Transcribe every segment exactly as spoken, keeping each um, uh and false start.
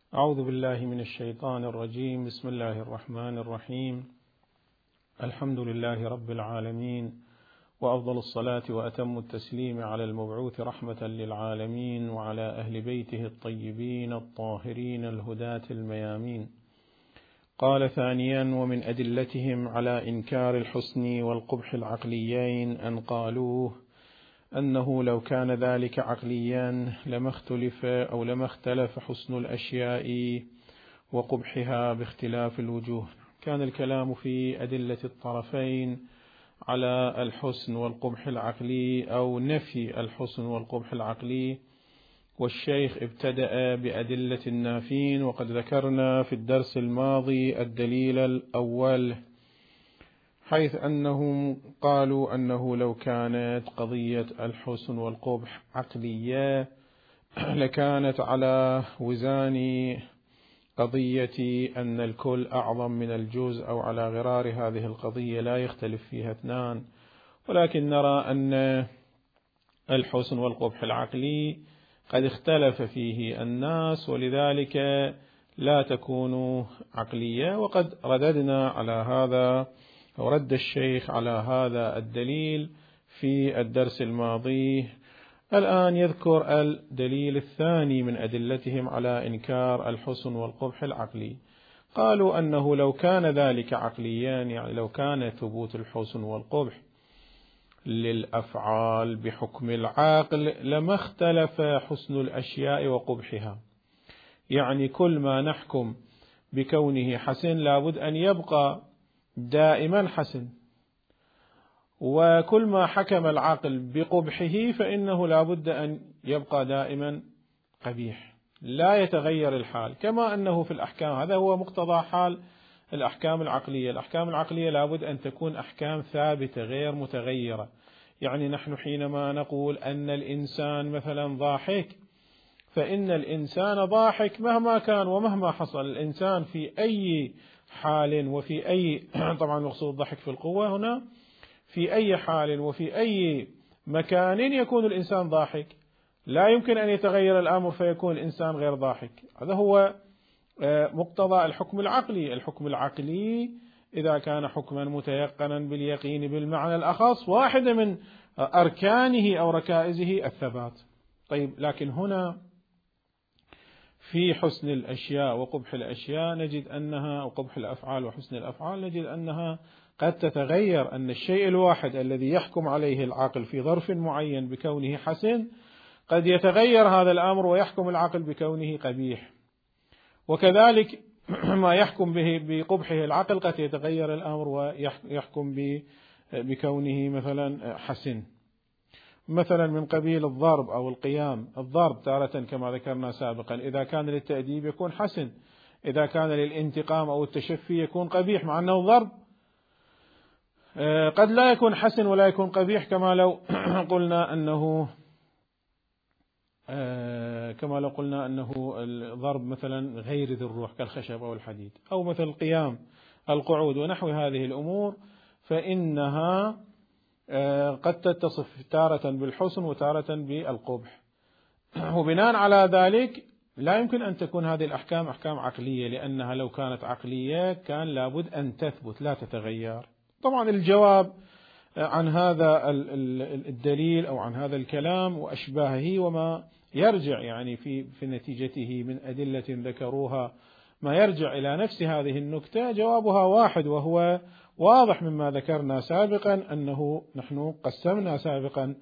أعوذ بالله من الشيطان الرجيم. بسم الله الرحمن الرحيم. الحمد لله رب العالمين، وأفضل الصلاة وأتم التسليم على المبعوث رحمة للعالمين وعلى أهل بيته الطيبين الطاهرين الهداة الميامين. قال ثانيا: ومن أدلتهم على إنكار الحسن والقبح العقليين أن قالوه أنه لو كان ذلك عقليا لما اختلف أو لما اختلف حسن الأشياء وقبحها باختلاف الوجوه. كان الكلام في أدلة الطرفين على الحسن والقبح العقلي أو نفي الحسن والقبح العقلي، والشيخ ابتدأ بأدلة النافين، وقد ذكرنا في الدرس الماضي الدليل الأول، حيث أنهم قالوا أنه لو كانت قضية الحسن والقبح عقلية لكانت على وزان قضية أن الكل أعظم من الجزء، أو على غرار هذه القضية لا يختلف فيها اثنان. ولكن نرى أن الحسن والقبح العقلي قد اختلف فيه الناس، ولذلك لا تكون عقلية. وقد رددنا على هذا ورد الشيخ على هذا الدليل في الدرس الماضي. الآن يذكر الدليل الثاني من أدلتهم على إنكار الحسن والقبح العقلي. قالوا أنه لو كان ذلك عقليان، يعني لو كان ثبوت الحسن والقبح للأفعال بحكم العقل لما اختلف حسن الأشياء وقبحها. يعني كل ما نحكم بكونه حسن لابد أن يبقى دائما حسن، وكل ما حكم العقل بقبحه فإنه لابد أن يبقى دائما قبيح، لا يتغير الحال، كما أنه في الأحكام. هذا هو مقتضى حال الأحكام العقلية. الأحكام العقلية لابد أن تكون أحكام ثابتة غير متغيرة. يعني نحن حينما نقول أن الإنسان مثلا ضاحك، فإن الإنسان ضاحك مهما كان ومهما حصل. الإنسان في أي حال وفي أي طبعا مقصود ضحك في القوة هنا، في أي حال وفي أي مكان يكون الإنسان ضاحك، لا يمكن أن يتغير الأمر فيكون الإنسان غير ضاحك. هذا هو مقتضى الحكم العقلي. الحكم العقلي إذا كان حكما متيقنا باليقين بالمعنى الأخص، واحدة من أركانه أو ركائزه الثبات. طيب، لكن هنا في حسن الأشياء وقبح الأشياء نجد أنها، أو قبح الأفعال وحسن الأفعال، نجد أنها قد تتغير. أن الشيء الواحد الذي يحكم عليه العقل في ظرف معين بكونه حسن قد يتغير هذا الأمر ويحكم العقل بكونه قبيح، وكذلك ما يحكم به بقبحه العقل قد يتغير الأمر ويحكم بكونه مثلا حسن. مثلا من قبيل الضرب أو القيام. الضرب تارة كما ذكرنا سابقا إذا كان للتأديب يكون حسن، إذا كان للانتقام أو التشفي يكون قبيح، مع أنه ضرب قد لا يكون حسن ولا يكون قبيح، كما لو قلنا أنه كما لو قلنا أنه الضرب مثلا غير ذي الروح كالخشب أو الحديد، أو مثل القيام القعود ونحو هذه الأمور، فإنها قد تتصف تارة بالحسن وتارة بالقبح. وبناء على ذلك لا يمكن أن تكون هذه الأحكام أحكام عقلية، لأنها لو كانت عقلية كان لابد أن تثبت لا تتغير. طبعا الجواب عن هذا الدليل أو عن هذا الكلام وأشباهه وما يرجع يعني في في نتيجته من أدلة ذكروها ما يرجع إلى نفس هذه النكتة، جوابها واحد، وهو واضح مما ذكرنا سابقا، أنه نحن قسمنا سابقا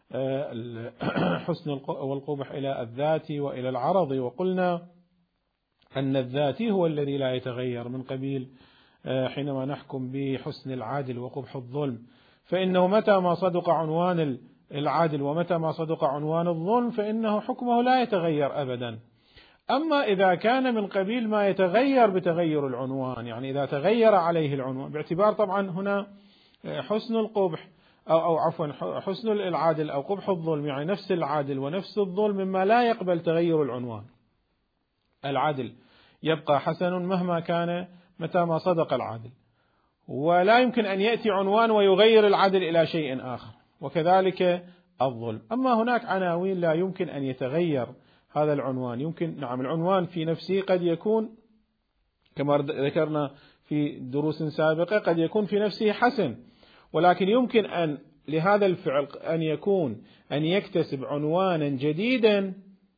حسن والقبح إلى الذاتي وإلى العرضي، وقلنا أن الذاتي هو الذي لا يتغير، من قبيل حينما نحكم بحسن العادل وقبح الظلم، فإنه متى ما صدق عنوان العادل ومتى ما صدق عنوان الظلم فإنه حكمه لا يتغير أبدا. أما إذا كان من قبيل ما يتغير بتغير العنوان، يعني إذا تغير عليه العنوان، باعتبار طبعا هنا حسن القبح أو, أو عفوا حسن العادل أو قبح الظلم، يعني نفس العادل ونفس الظلم مما لا يقبل تغير العنوان. العادل يبقى حسن مهما كان متى ما صدق العادل، ولا يمكن أن يأتي عنوان ويغير العدل إلى شيء آخر، وكذلك الظلم. أما هناك عناوين لا يمكن أن يتغير هذا العنوان. يمكن نعم العنوان في نفسه قد يكون كما ذكرنا في دروس سابقة قد يكون في نفسه حسن، ولكن يمكن أن لهذا الفعل أن يكون أن يكتسب عنوانا جديدا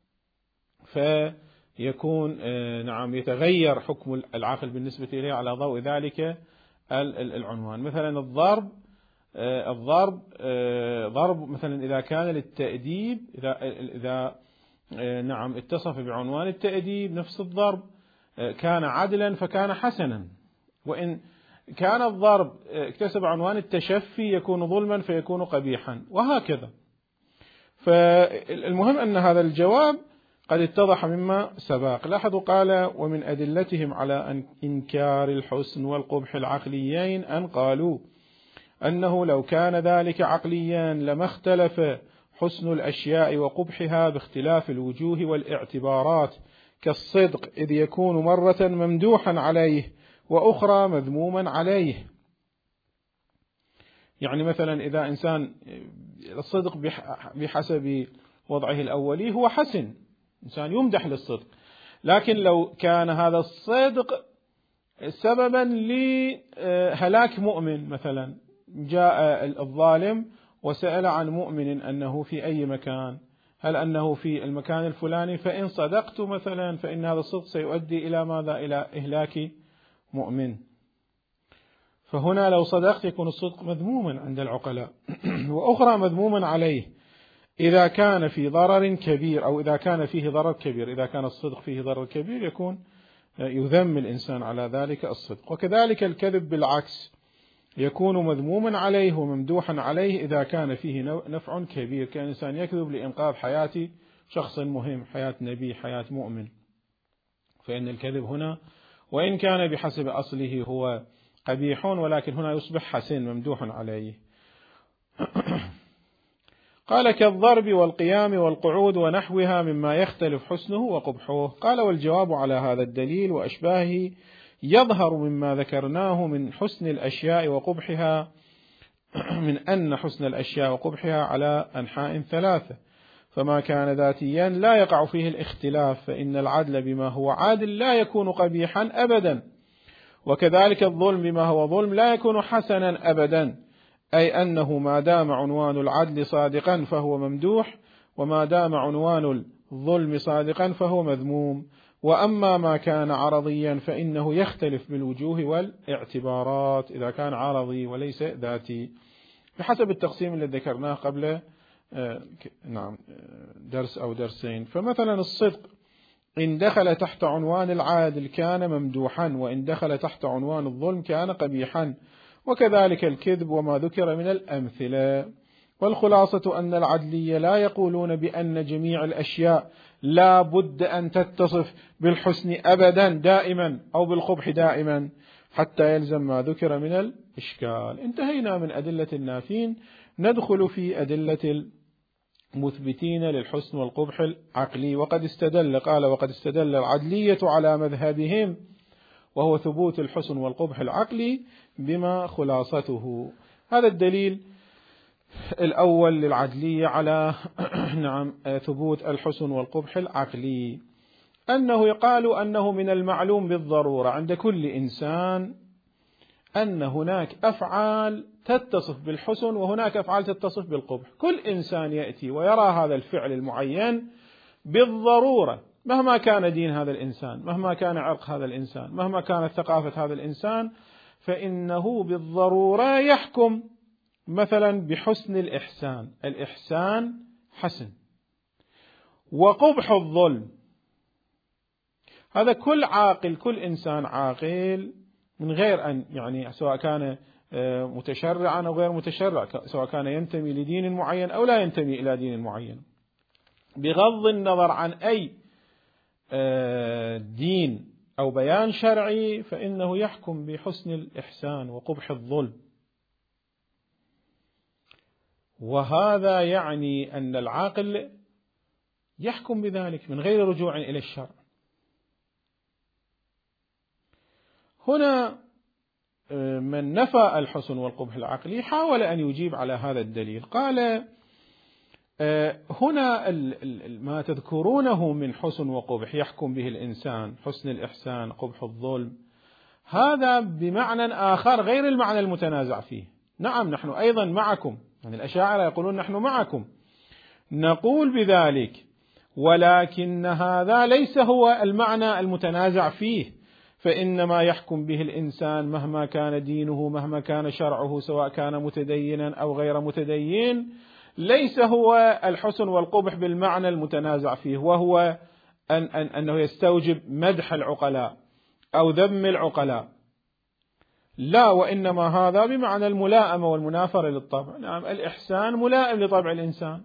فيكون نعم يتغير حكم العقل بالنسبة إليه على ضوء ذلك العنوان. مثلا الضرب الضرب ضرب مثلا إذا كان للتأديب، إذا إذا نعم اتصف بعنوان التأديب نفس الضرب كان عدلا فكان حسنا، وإن كان الضرب اكتسب عنوان التشفي يكون ظلما فيكون قبيحا، وهكذا. فالمهم أن هذا الجواب قد اتضح مما سبق. لاحظوا قال: ومن أدلتهم على إنكار الحسن والقبح العقليين أن قالوا أنه لو كان ذلك عقليا لما اختلف حسن الأشياء وقبحها باختلاف الوجوه والاعتبارات، كالصدق إذ يكون مرة ممدوحا عليه وأخرى مذموما عليه. يعني مثلا إذا إنسان الصدق بحسب وضعه الأولي هو حسن، إنسان يمدح للصدق، لكن لو كان هذا الصدق سببا لهلاك مؤمن، مثلا جاء الظالم وسأل عن مؤمن أنه في أي مكان، هل أنه في المكان الفلاني، فإن صدقت مثلا فإن هذا الصدق سيؤدي إلى ماذا؟ إلى إهلاك مؤمن. فهنا لو صدقت يكون الصدق مذموما عند العقلاء وأخرى مذموما عليه إذا كان في ضرر كبير، أو إذا كان فيه ضرر كبير. إذا كان الصدق فيه ضرر كبير يكون يذم الإنسان على ذلك الصدق. وكذلك الكذب بالعكس يكون مذموما عليه وممدوحا عليه إذا كان فيه نفع كبير، كان الإنسان يكذب لإنقاذ حياة شخص مهم، حياة نبي، حياة مؤمن، فإن الكذب هنا وإن كان بحسب أصله هو قبيح ولكن هنا يصبح حسن ممدوح عليه. قال: كالضرب والقيام والقعود ونحوها مما يختلف حسنه وقبحه. قال: والجواب على هذا الدليل وأشباهه يظهر مما ذكرناه من حسن الأشياء وقبحها، من أن حسن الأشياء وقبحها على أنحاء ثلاثة، فما كان ذاتيا لا يقع فيه الاختلاف، فإن العدل بما هو عادل لا يكون قبيحا أبدا، وكذلك الظلم بما هو ظلم لا يكون حسنا أبدا، أي أنه ما دام عنوان العدل صادقا فهو ممدوح، وما دام عنوان الظلم صادقا فهو مذموم. وأما ما كان عرضيا فإنه يختلف بالوجوه والاعتبارات إذا كان عرضي وليس ذاتي، بحسب التقسيم الذي ذكرناه قبل نعم درس أو درسين. فمثلا الصدق إن دخل تحت عنوان العادل كان ممدوحا، وإن دخل تحت عنوان الظلم كان قبيحا، وكذلك الكذب وما ذكر من الأمثلة. والخلاصة أن العدلية لا يقولون بأن جميع الأشياء لا بد أن تتصف بالحسن أبدا دائما أو بالقبح دائما حتى يلزم ما ذكر من الإشكال. انتهينا من أدلة النافين، ندخل في أدلة المثبتين للحسن والقبح العقلي. وقد استدل قال وقد استدل العدلية على مذهبهم وهو ثبوت الحسن والقبح العقلي بما خلاصته. هذا الدليل الأول للعدلية على نعم ثبوت الحسن والقبح العقلي، أنه يقال أنه من المعلوم بالضرورة عند كل إنسان أن هناك أفعال تتصف بالحسن وهناك أفعال تتصف بالقبح. كل إنسان يأتي ويرى هذا الفعل المعين بالضرورة، مهما كان دين هذا الإنسان، مهما كان عرق هذا الإنسان، مهما كانت ثقافة هذا الإنسان، فإنه بالضرورة يحكم مثلا بحسن الإحسان، الإحسان حسن، وقبح الظلم. هذا كل عاقل، كل إنسان عاقل من غير أن يعني سواء كان متشرعا أو غير متشرع، سواء كان ينتمي لدين معين أو لا ينتمي إلى دين معين، بغض النظر عن أي دين أو بيان شرعي، فإنه يحكم بحسن الإحسان وقبح الظلم. وهذا يعني أن العاقل يحكم بذلك من غير رجوع إلى الشرع. هنا من نفى الحسن والقبح العقلي حاول أن يجيب على هذا الدليل، قال هنا ما تذكرونه من حسن وقبح يحكم به الإنسان، حسن الإحسان قبح الظلم، هذا بمعنى آخر غير المعنى المتنازع فيه. نعم نحن أيضا معكم، يعني الأشاعرة يقولون نحن معكم، نقول بذلك، ولكن هذا ليس هو المعنى المتنازع فيه، فإنما يحكم به الإنسان مهما كان دينه، مهما كان شرعه، سواء كان متدينا أو غير متدين، ليس هو الحسن والقبح بالمعنى المتنازع فيه، وهو أن أن أنه يستوجب مدح العقلاء أو ذم العقلاء، لا، وإنما هذا بمعنى الملائمة والمنافرة للطبع. نعم الإحسان ملائم لطبع الإنسان،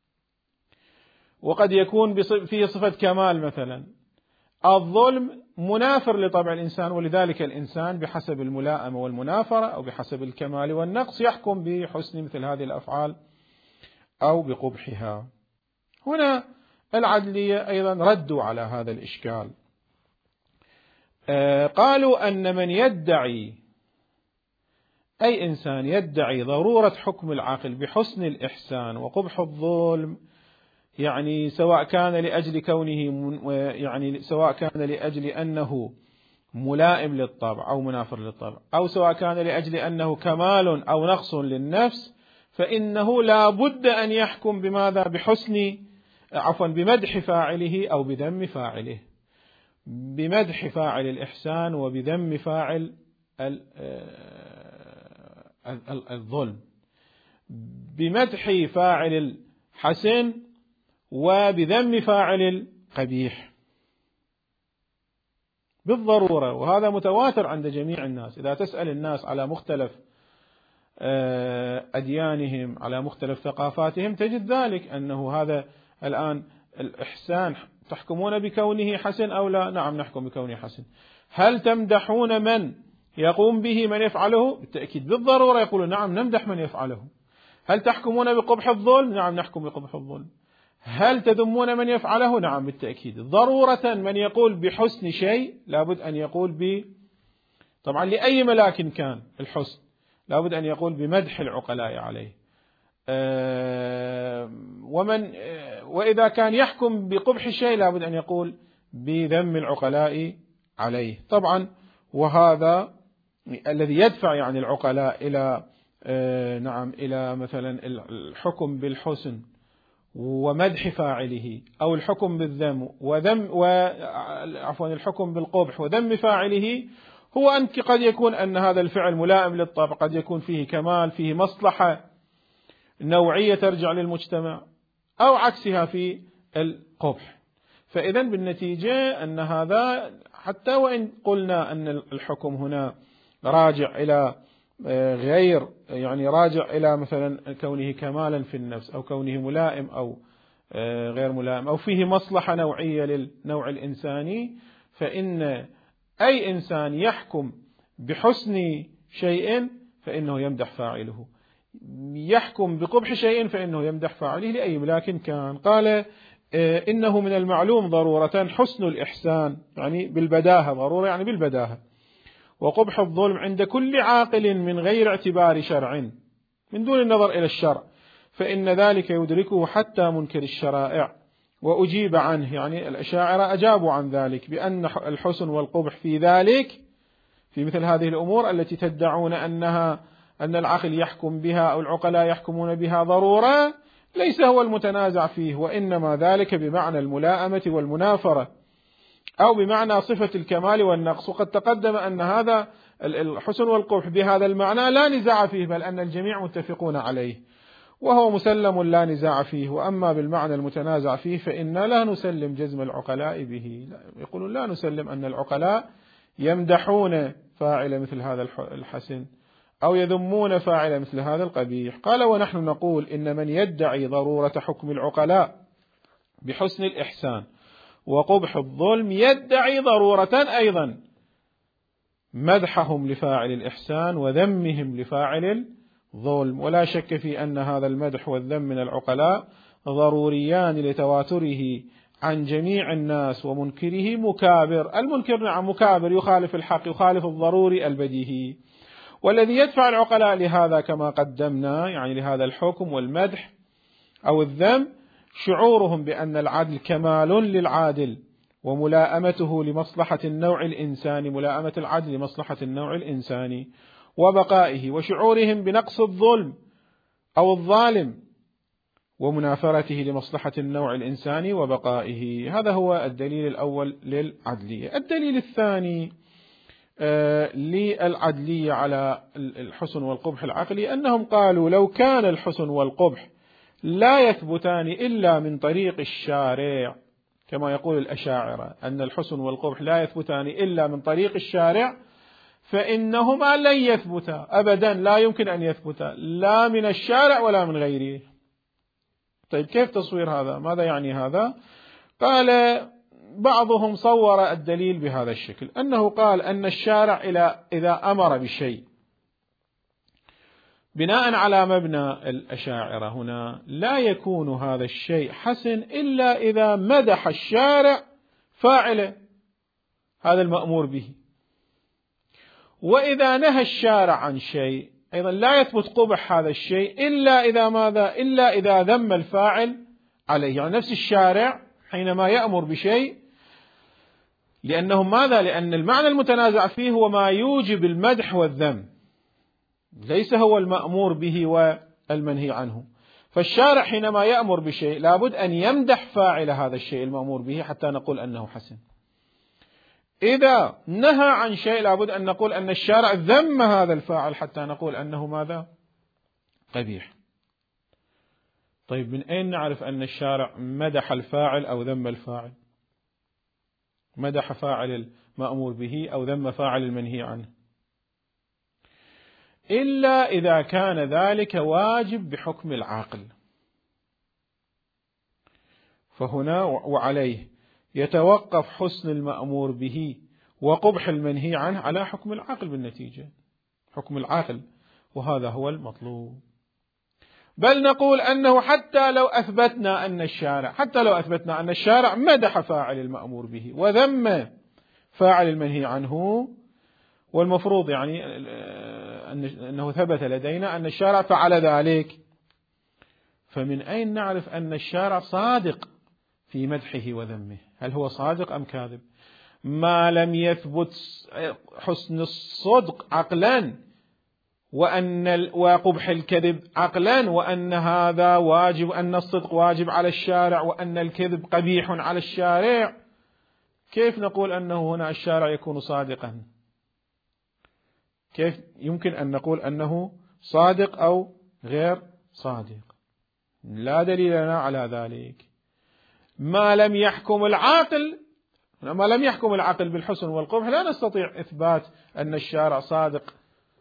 وقد يكون فيه صفة كمال مثلا، الظلم منافر لطبع الإنسان، ولذلك الإنسان بحسب الملائمة والمنافرة أو بحسب الكمال والنقص يحكم بحسن مثل هذه الأفعال أو بقبحها. هنا العدلية أيضا ردوا على هذا الإشكال، آه قالوا أن من يدعي، أي إنسان يدعي ضرورة حكم العاقل بحسن الإحسان وقبح الظلم، يعني سواء كان لأجل كونه، يعني سواء كان لأجل أنه ملائم للطبع أو منافر للطبع، أو سواء كان لأجل أنه كمال أو نقص للنفس، فإنه لا بد أن يحكم بماذا؟ بحسن، عفوا بمدح فاعله أو بذم فاعله، بمدح فاعل الإحسان وبذم فاعل الظلم، بمدح فاعل الحسن وبذم فاعل القبيح بالضرورة. وهذا متواتر عند جميع الناس، إذا تسأل الناس على مختلف أديانهم، على مختلف ثقافاتهم، تجد ذلك، أنه هذا الآن الإحسان تحكمون بكونه حسن أو لا؟ نعم نحكم بكونه حسن. هل تمدحون من يقوم به من يفعله؟ بالتأكيد بالضرورة يقولون نعم نمدح من يفعله. هل تحكمون بقبح الظلم؟ نعم نحكم بقبح الظلم. هل تذمون من يفعله؟ نعم بالتأكيد. ضرورة من يقول بحسن شيء لابد أن يقول ب، طبعا لأي ملاك كان الحسن، لابد أن يقول بمدح العقلاء عليه. أه ومن أه وإذا كان يحكم بقبح شيء لابد أن يقول بذم العقلاء عليه. طبعا وهذا الذي يدفع يعني العقلاء إلى أه نعم إلى مثلا الحكم بالحسن ومدح فاعله، أو الحكم بالذم وذم وعفوا الحكم بالقبح وذم فاعله، هو أن قد يكون أن هذا الفعل ملائم للطبع، قد يكون فيه كمال، فيه مصلحة نوعية ترجع للمجتمع، أو عكسها في القبح. فإذا بالنتيجة أن هذا، حتى وإن قلنا أن الحكم هنا راجع إلى غير، يعني راجع إلى مثلا كونه كمالا في النفس أو كونه ملائم أو غير ملائم أو فيه مصلحة نوعية للنوع الإنساني، فإن أي إنسان يحكم بحسن شيء فإنه يمدح فاعله، يحكم بقبح شيء فإنه يمدح فاعله لأي ملاك كان. قال إنه من المعلوم ضرورة حسن الإحسان، يعني بالبداهة، ضرورة يعني بالبداهة، وقبح الظلم عند كل عاقل من غير اعتبار شرع، من دون النظر إلى الشرع، فإن ذلك يدركه حتى منكر الشرائع. وأجيب عنه، يعني الأشاعرة أجابوا عن ذلك بأن الحسن والقبح في ذلك، في مثل هذه الأمور التي تدعون أنها أن العقل يحكم بها أو العقلاء يحكمون بها ضرورة، ليس هو المتنازع فيه، وإنما ذلك بمعنى الملائمة والمنافرة أو بمعنى صفة الكمال والنقص. وقد تقدم أن هذا الحسن والقبح بهذا المعنى لا نزاع فيه، بل أن الجميع متفقون عليه، وهو مسلم لا نزاع فيه. وأما بالمعنى المتنازع فيه فإنا لا نسلم جزم العقلاء به، يقولون لا نسلم أن العقلاء يمدحون فاعل مثل هذا الحسن أو يذمون فاعل مثل هذا القبيح. قال ونحن نقول إن من يدعي ضرورة حكم العقلاء بحسن الإحسان وقبح الظلم يدعي ضرورة أيضا مدحهم لفاعل الإحسان وذمهم لفاعل الظلم، ولا شك في أن هذا المدح والذم من العقلاء ضروريان لتواتره عن جميع الناس، ومنكره مكابر. المنكر نعم مكابر، يخالف الحق، يخالف الضروري البديهي. والذي يدفع العقلاء لهذا كما قدمنا، يعني لهذا الحكم والمدح أو الذم شعورهم بأن العدل كمال للعادل وملائمته لمصلحة النوع الإنساني، ملائمة العدل لمصلحة النوع الإنساني وبقائه، وشعورهم بنقص الظلم أو الظالم ومنافرته لمصلحة النوع الإنساني وبقائه. هذا هو الدليل الأول للعدلية. الدليل الثاني آه للعدلية على الحسن والقبح العقلي أنهم قالوا لو كان الحسن والقبح لا يثبتان إلا من طريق الشارع، كما يقول الأشاعرة أن الحسن والقبح لا يثبتان إلا من طريق الشارع، فإنهما لن يثبتا أبدا، لا يمكن أن يثبتا لا من الشارع ولا من غيره. طيب كيف تصوير هذا؟ ماذا يعني هذا؟ قال بعضهم صور الدليل بهذا الشكل، أنه قال أن الشارع إذا أمر بشيء بناء على مبنى الأشاعرة هنا لا يكون هذا الشيء حسن إلا إذا مدح الشارع فاعله هذا المأمور به، وإذا نهى الشارع عن شيء أيضا لا يثبت قبح هذا الشيء إلا إذا ماذا؟ إلا إذا ذم الفاعل عليه. يعني نفس الشارع حينما يأمر بشيء، لأنه ماذا؟ لأن المعنى المتنازع فيه هو ما يوجب المدح والذم، ليس هو المأمور به والمنهي عنه. فالشارع حينما يأمر بشيء لابد أن يمدح فاعل هذا الشيء المأمور به حتى نقول أنه حسن. إذا نهى عن شيء لابد أن نقول أن الشارع ذم هذا الفاعل حتى نقول أنه ماذا؟ قبيح. طيب من أين نعرف أن الشارع مدح الفاعل أو ذم الفاعل؟ مدح فاعل المأمور به أو ذم فاعل المنهي عنه؟ إلا إذا كان ذلك واجب بحكم العاقل. فهنا وعليه يتوقف حسن المأمور به وقبح المنهي عنه على حكم العاقل بالنتيجة، حكم العاقل، وهذا هو المطلوب. بل نقول أنه حتى لو أثبتنا أن الشارع حتى لو أثبتنا أن الشارع مدح فاعل المأمور به وذم فاعل المنهي عنه، والمفروض يعني أنه ثبت لدينا أن الشارع فعل ذلك، فمن أين نعرف أن الشارع صادق في مدحه وذمه؟ هل هو صادق أم كاذب؟ ما لم يثبت حسن الصدق عقلا وأن وقبح الكذب عقلا، وأن هذا واجب، أن الصدق واجب على الشارع وأن الكذب قبيح على الشارع، كيف نقول أنه هنا الشارع يكون صادقا؟ كيف يمكن أن نقول أنه صادق أو غير صادق؟ لا دليل لنا على ذلك. ما لم يحكم العاقل ما لم يحكم العقل بالحسن والقبح لا نستطيع إثبات أن الشارع صادق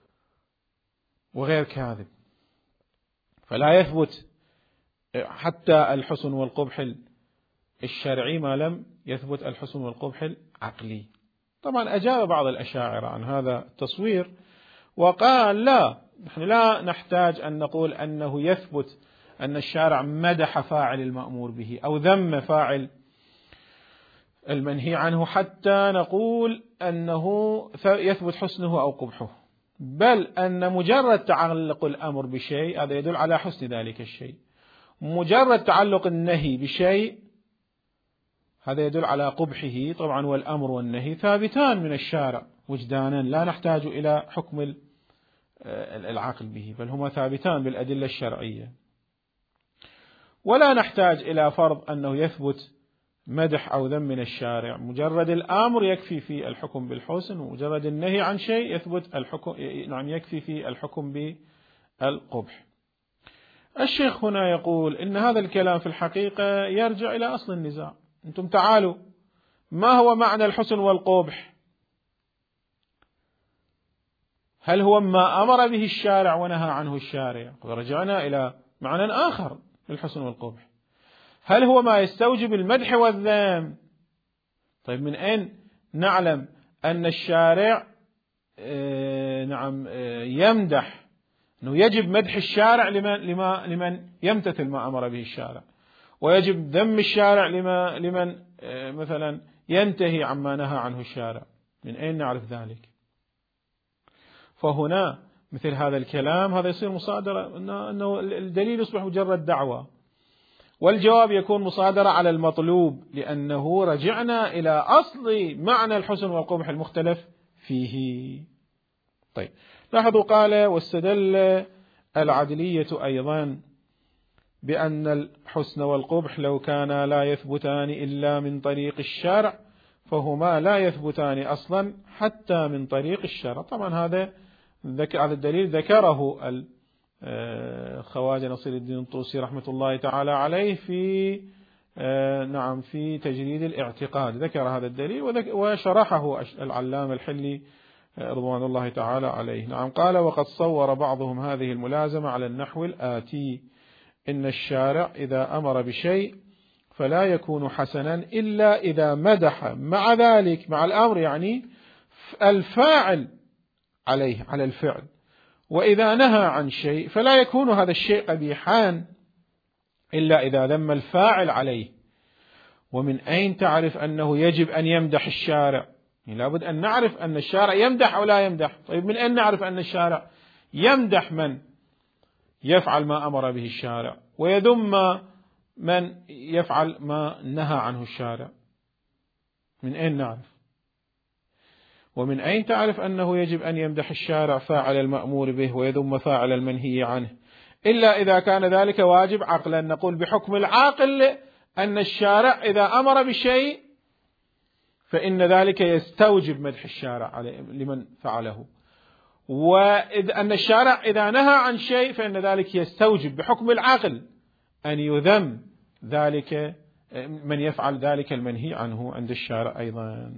وغير كاذب، فلا يثبت حتى الحسن والقبح الشرعي ما لم يثبت الحسن والقبح العقلي. طبعا أجاب بعض الأشاعرة عن هذا التصوير وقال لا، نحن لا نحتاج أن نقول أنه يثبت أن الشارع مدح فاعل المأمور به أو ذم فاعل المنهي عنه حتى نقول أنه يثبت حسنه أو قبحه، بل أن مجرد تعلق الأمر بشيء هذا يدل على حسن ذلك الشيء، مجرد تعلق النهي بشيء هذا يدل على قبحه. طبعا والأمر والنهي ثابتان من الشارع وجدانا، لا نحتاج إلى حكم العقل به، بل هما ثابتان بالأدلة الشرعية، ولا نحتاج إلى فرض أنه يثبت مدح أو ذم من الشارع، مجرد الأمر يكفي في الحكم بالحسن، ومجرد النهي عن شيء يثبت الحكم نعم يكفي في الحكم بالقبح. الشيخ هنا يقول إن هذا الكلام في الحقيقة يرجع إلى أصل النزاع. أنتم تعالوا، ما هو معنى الحسن والقبح؟ هل هو ما أمر به الشارع ونهى عنه الشارع؟ ورجعنا إلى معنى آخر للحسن والقبح. هل هو ما يستوجب المدح والذم؟ طيب من أين نعلم أن الشارع آه نعم آه يمدح، أنه يجب مدح الشارع لمن, لما لمن يمتثل ما أمر به الشارع، ويجب ذم الشارع لما لمن آه مثلا ينتهي عما نهى عنه الشارع؟ من أين نعرف ذلك؟ فهنا مثل هذا الكلام هذا يصير مصادرة، أنه الدليل يصبح مجرد دعوة، والجواب يكون مصادرة على المطلوب، لأنه رجعنا إلى أصل معنى الحسن والقبح المختلف فيه. طيب لاحظوا قال: واستدل العدلية أيضا بأن الحسن والقبح لو كانا لا يثبتان إلا من طريق الشرع فهما لا يثبتان أصلا حتى من طريق الشرع. طبعا هذا هذا الدليل ذكره خواجة نصير الدين الطوسي رحمة الله تعالى عليه في نعم في تجريد الاعتقاد، ذكر هذا الدليل وشرحه العلامة الحلي رضوان الله تعالى عليه. نعم قال: وقد صور بعضهم هذه الملازمة على النحو الآتي: إن الشارع إذا أمر بشيء فلا يكون حسنا إلا إذا مدح مع ذلك، مع الأمر يعني الفاعل عليه على الفعل، وإذا نهى عن شيء فلا يكون هذا الشيء قبيحا إلا إذا ذم الفاعل عليه. ومن أين تعرف أنه يجب أن يمدح الشارع؟ يعني لابد أن نعرف أن الشارع يمدح أو لا يمدح. طيب من أين نعرف أن الشارع يمدح من يفعل ما أمر به الشارع ويذم من يفعل ما نهى عنه الشارع؟ من أين نعرف؟ ومن أين تعرف أنه يجب أن يمدح الشارع فاعل المأمور به ويذم فاعل المنهي عنه؟ إلا إذا كان ذلك واجب عقلا. نقول بحكم العاقل أن الشارع إذا أمر بشيء فإن ذلك يستوجب مدح الشارع لمن فعله، وأن الشارع إذا نهى عن شيء فإن ذلك يستوجب بحكم العقل أن يذم ذلك من يفعل ذلك المنهي عنه عند الشارع أيضا،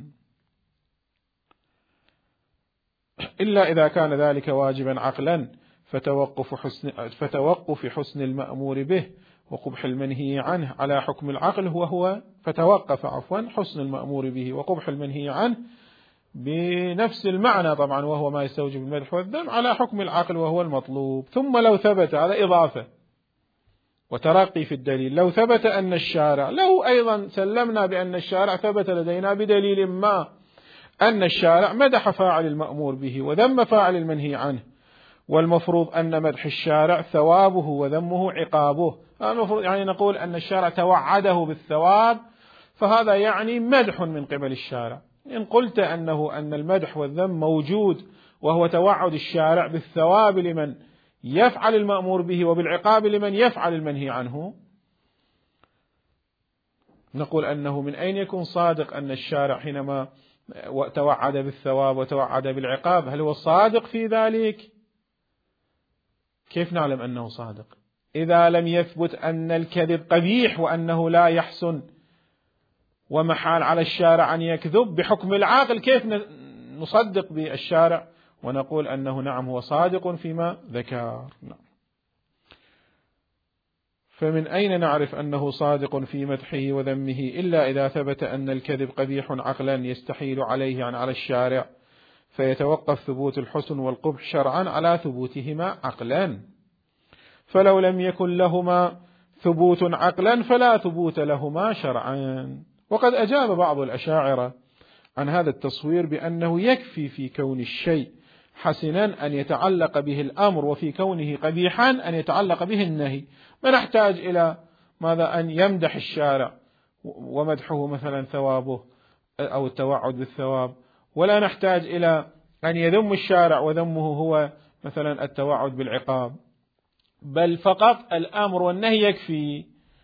إلا إذا كان ذلك واجبا عقلا فتوقف حسن, فتوقف حسن المأمور به وقبح المنهي عنه على حكم العقل هو هو فتوقف عفوا حسن المأمور به وقبح المنهي عنه بنفس المعنى طبعا، وهو ما يستوجب المدح والذم على حكم العقل وهو المطلوب. ثم لو ثبت، هذا إضافة وترقي في الدليل، لو ثبت أن الشارع، لو أيضا سلمنا بأن الشارع ثبت لدينا بدليل ما أن الشارع مدح فاعل المأمور به وذم فاعل المنهي عنه، والمفروض أن مدح الشارع ثوابه وذمه عقابه، المفروض يعني نقول أن الشارع توعده بالثواب، فهذا يعني مدح من قبل الشارع. إن قلت أنه أن المدح والذم موجود وهو توعد الشارع بالثواب لمن يفعل المأمور به وبالعقاب لمن يفعل المنهي عنه، نقول أنه من أين يكون صادق أن الشارع حينما توعد بالثواب وتوعد بالعقاب هل هو صادق في ذلك؟ كيف نعلم أنه صادق إذا لم يثبت أن الكذب قبيح وأنه لا يحسن ومحال على الشارع أن يكذب بحكم العاقل؟ كيف نصدق بالشارع ونقول أنه نعم هو صادق فيما ذكر؟ نعم. فمن أين نعرف أنه صادق في مدحه وذمه إلا إذا ثبت أن الكذب قبيح عقلا يستحيل عليه عن على الشارع، فيتوقف ثبوت الحسن والقبح شرعا على ثبوتهما عقلا، فلو لم يكن لهما ثبوت عقلا فلا ثبوت لهما شرعا. وقد أجاب بعض الأشاعرة عن هذا التصوير بأنه يكفي في كون الشيء حسنا أن يتعلق به الأمر، وفي كونه قبيحا أن يتعلق به النهي، ما نحتاج إلى ماذا أن يمدح الشارع ومدحه مثلا ثوابه أو التوعد بالثواب، ولا نحتاج إلى أن يذم الشارع وذمه هو مثلا التوعد بالعقاب، بل فقط الأمر والنهي يكفي.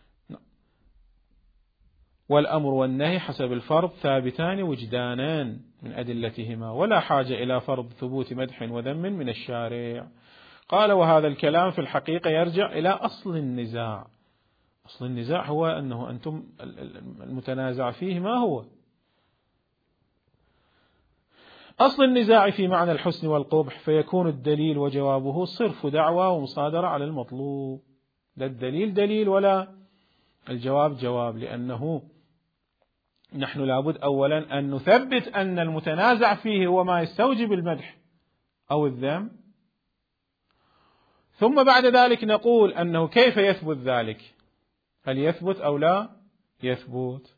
والأمر والنهي حسب الفرض ثابتان وجدانان من أدلتهما، ولا حاجة إلى فرض ثبوت مدح وذم من الشارع. قال: وهذا الكلام في الحقيقة يرجع إلى أصل النزاع. أصل النزاع هو أنه أنتم المتنازع فيه ما هو؟ أصل النزاع في معنى الحسن والقبح، فيكون الدليل وجوابه صرف دعوى ومصادرة على المطلوب. لا الدليل دليل ولا الجواب جواب، لأنه نحن لابد أولا أن نثبت أن المتنازع فيه هو ما يستوجب المدح أو الذم، ثم بعد ذلك نقول أنه كيف يثبت ذلك، هل يثبت أو لا يثبت.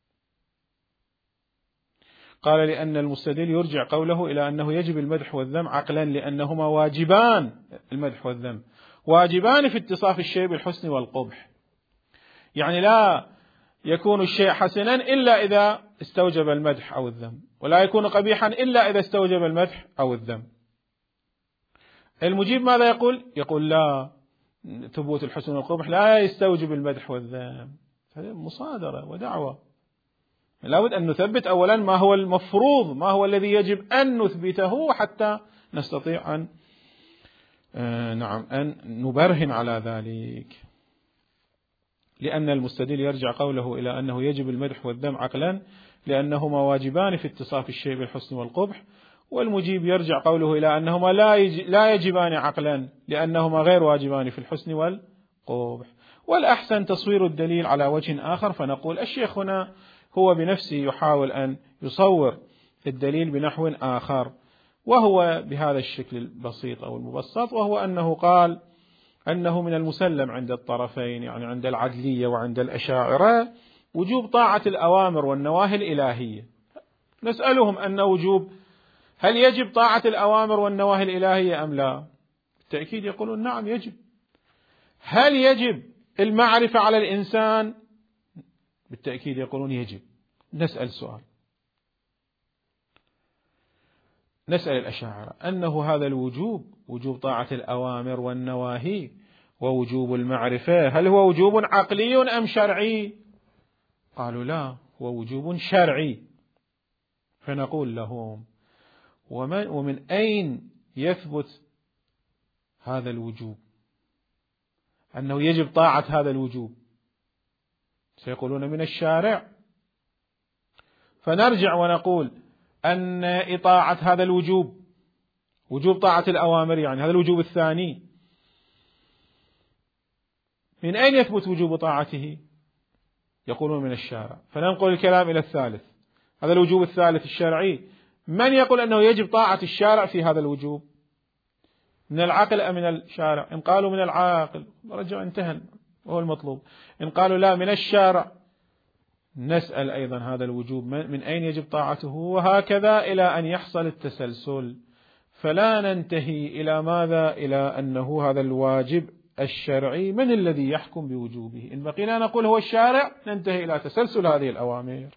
قال: لأن المستدل يرجع قوله إلى أنه يجب المدح والذم عقلا، لأنهما واجبان، المدح والذم واجبان في اتصاف الشيء بالحسن والقبح، يعني لا يكون الشيء حسنا إلا إذا استوجب المدح أو الذم، ولا يكون قبيحا إلا إذا استوجب المدح أو الذم. المجيب ماذا يقول؟ يقول لا، ثبوت الحسن والقبح لا يستوجب المدح والذم. هذه مصادرة ودعوة. لابد أن نثبت أولا ما هو المفروض، ما هو الذي يجب أن نثبته حتى نستطيع أن آه نعم أن نبرهن على ذلك. لأن المستدل يرجع قوله إلى أنه يجب المدح والذم عقلا لأنهما واجبان في اتصاف الشيء بالحسن والقبح، والمجيب يرجع قوله إلى أنهما لا يجبان عقلا لأنهما غير واجبان في الحسن والقبح. والأحسن تصوير الدليل على وجه آخر، فنقول الشيخ هنا هو بنفسه يحاول أن يصور الدليل بنحو آخر، وهو بهذا الشكل البسيط أو المبسط، وهو أنه قال أنه من المسلم عند الطرفين، يعني عند العدلية وعند الأشاعرة، وجوب طاعة الأوامر والنواهي الإلهية. نسألهم أن وجوب هل يجب طاعة الأوامر والنواهي الإلهية أم لا؟ بالتأكيد يقولون نعم يجب. هل يجب المعرفة على الإنسان؟ بالتأكيد يقولون يجب. نسأل سؤال، نسأل الأشاعرة أنه هذا الوجوب، وجوب طاعة الأوامر والنواهي ووجوب المعرفة، هل هو وجوب عقلي أم شرعي؟ قالوا لا، هو وجوب شرعي. فنقول لهم ومن, ومن أين يثبت هذا الوجوب، أنه يجب طاعة هذا الوجوب؟ سيقولون من الشارع. فنرجع ونقول أن إطاعة هذا الوجوب، وجوب طاعة الأوامر، يعني هذا الوجوب الثاني، من أين يثبت وجوب طاعته؟ يقولون من الشارع. فننقل الكلام إلى الثالث، هذا الوجوب الثالث الشرعي، من يقول أنه يجب طاعة الشارع في هذا الوجوب؟ من العقل أم من الشارع؟ إن قالوا من العاقل رجع انتهى وهو المطلوب. إن قالوا لا من الشارع، نسأل أيضا هذا الوجوب من أين يجب طاعته، وهكذا إلى أن يحصل التسلسل، فلا ننتهي إلى ماذا؟ إلى أنه هذا الواجب الشرعي من الذي يحكم بوجوبه. إن بقينا نقول هو الشارع ننتهي إلى تسلسل هذه الأوامر،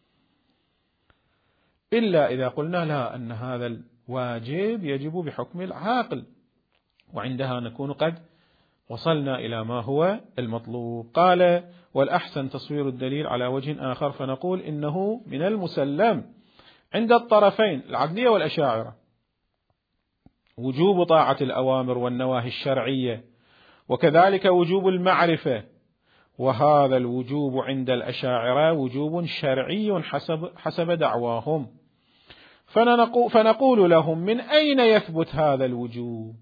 إلا إذا قلنا لا، أن هذا الواجب يجب بحكم العاقل، وعندها نكون قد وصلنا إلى ما هو المطلوب. قال والأحسن تصوير الدليل على وجه آخر، فنقول إنه من المسلم عند الطرفين العدلية والأشاعرة وجوب طاعة الأوامر والنواهي الشرعية، وكذلك وجوب المعرفة، وهذا الوجوب عند الأشاعرة وجوب شرعي حسب حسب دعواهم. فنقول لهم من أين يثبت هذا الوجوب؟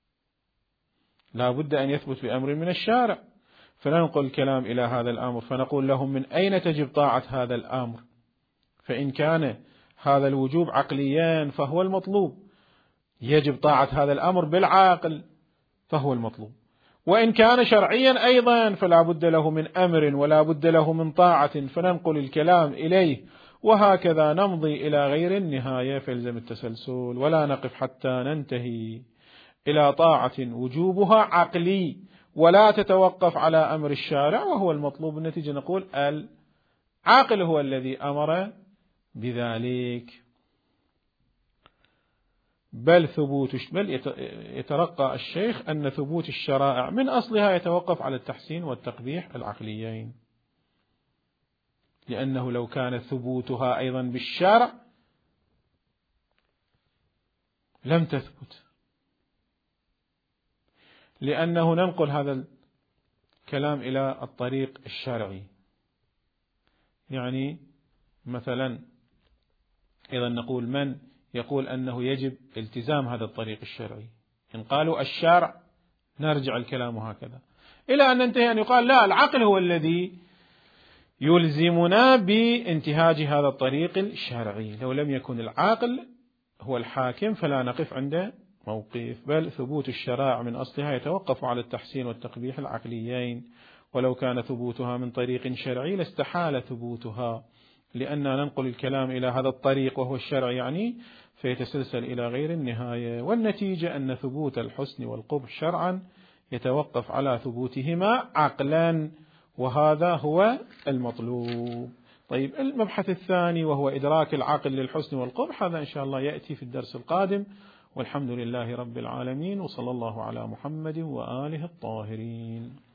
لا بد أن يثبت بأمر من الشارع. فننقل الكلام إلى هذا الأمر، فنقول لهم من أين تجب طاعة هذا الأمر؟ فإن كان هذا الوجوب عقليا فهو المطلوب، يجب طاعة هذا الأمر بالعاقل فهو المطلوب. وإن كان شرعيا أيضا فلا بد له من أمر ولا بد له من طاعة، فننقل الكلام إليه، وهكذا نمضي إلى غير النهاية. فيلزم التسلسل، ولا نقف حتى ننتهي إلى طاعة وجوبها عقلي ولا تتوقف على أمر الشارع وهو المطلوب. النتيجة نقول العاقل هو الذي أمر بذلك. بل ثبوت بل يترقى الشيخ أن ثبوت الشرائع من أصلها يتوقف على التحسين والتقبيح العقليين، لأنه لو كان ثبوتها أيضا بالشرع لم تثبت، لأنه ننقل هذا الكلام إلى الطريق الشرعي. يعني مثلا إذا نقول من يقول أنه يجب التزام هذا الطريق الشرعي، إن قالوا الشارع نرجع الكلام هكذا إلى أن ننتهي أن يقال لا، العقل هو الذي يلزمنا بانتهاج هذا الطريق الشرعي. لو لم يكن العاقل هو الحاكم فلا نقف عند موقف. بل ثبوت الشرائع من أصلها يتوقف على التحسين والتقبيح العقليين، ولو كان ثبوتها من طريق شرعي لاستحال ثبوتها، لأننا ننقل الكلام إلى هذا الطريق وهو الشرع يعني، فيتسلسل إلى غير النهاية. والنتيجة أن ثبوت الحسن والقبح شرعا يتوقف على ثبوتهما عقلا، وهذا هو المطلوب. طيب المبحث الثاني وهو إدراك العقل للحسن والقبح، هذا إن شاء الله يأتي في الدرس القادم، والحمد لله رب العالمين، وصلى الله على محمد وآله الطاهرين.